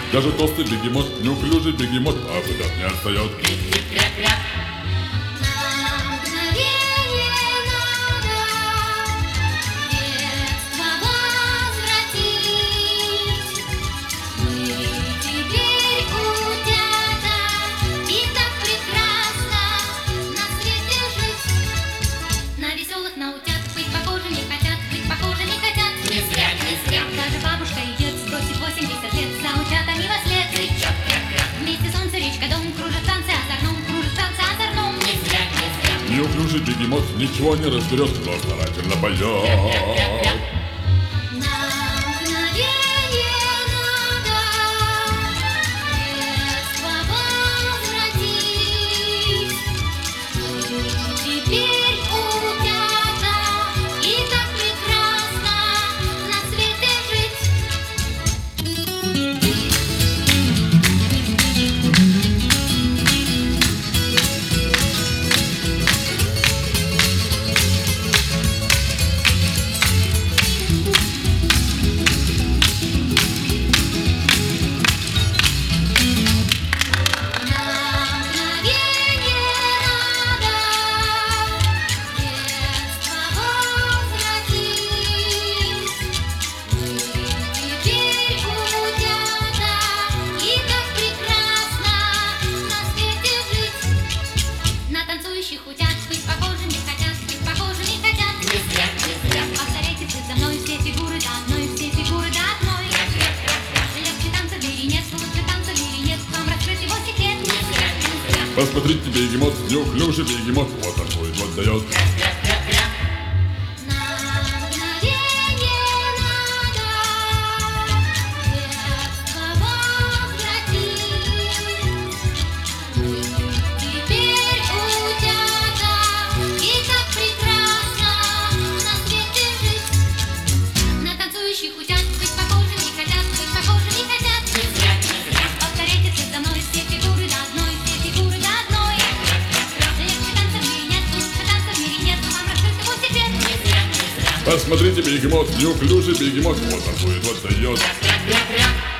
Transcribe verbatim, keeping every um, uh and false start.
Даже толстый бегемот, неуклюжий бегемот, а куда не отстает. Неуклюжий бегемот ничего не разберет, но старательно поет. Посмотрите, бегемот, неуклюжий бегемот, вот такой вот дает. Посмотрите, бегемот, неуклюжий бегемот, вот такой вот дает.